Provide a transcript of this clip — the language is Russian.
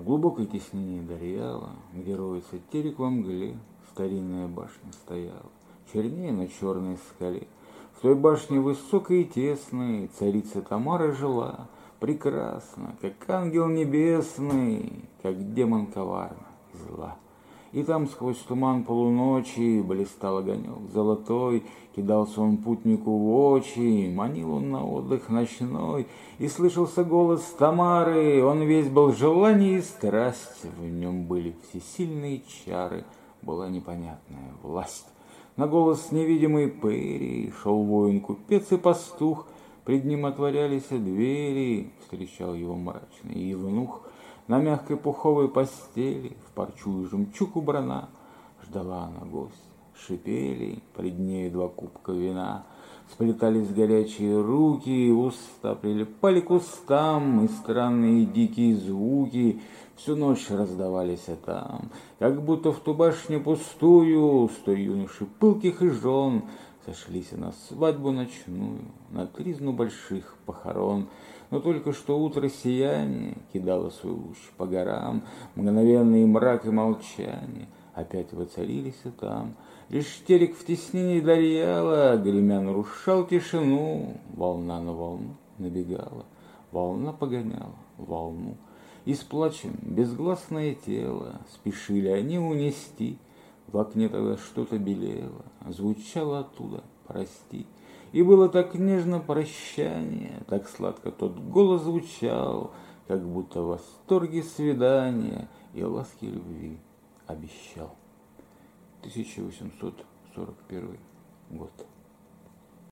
глубокой теснине Дарьяла, где роется терек во мгле, старинная башня стояла, чернее на черной скале. В той башне высокой и тесной царица Тамара жила, прекрасно, как ангел небесный, как демон коварна и зла. И там сквозь туман полуночи блистал огонек золотой, кидался он путнику в очи, манил он на отдых ночной, и слышался голос Тамары, он весь был желание и страсть, в нем были всесильные чары, была непонятная власть. На голос невидимой пыри шел воин, купец и пастух, пред ним отворялись двери, встречал его мрачный евнух. На мягкой пуховой постели, в парчу и жемчуг убрана, ждала она гостя. Шипели пред нею два кубка вина, сплетались горячие руки, уста прилипали к устам, и странные дикие звуки всю ночь раздавались там, как будто в ту башню пустую 100 юношей пылких и жен сошлись на свадьбу ночную, на тризну больших похорон. Но только что утро сияние кидало свой луч по горам, мгновенный мрак и молчание опять воцарились и там. Лишь терек в теснине Дарьяла, гремя нарушал тишину, волна на волну набегала, волна погоняла волну. И с плачем безгласное тело спешили они унести. В окне тогда что-то белело, звучало оттуда «прости». И было так нежно прощание, так сладко тот голос звучал, как будто в восторге свидания и ласки любви обещал. 1841 год.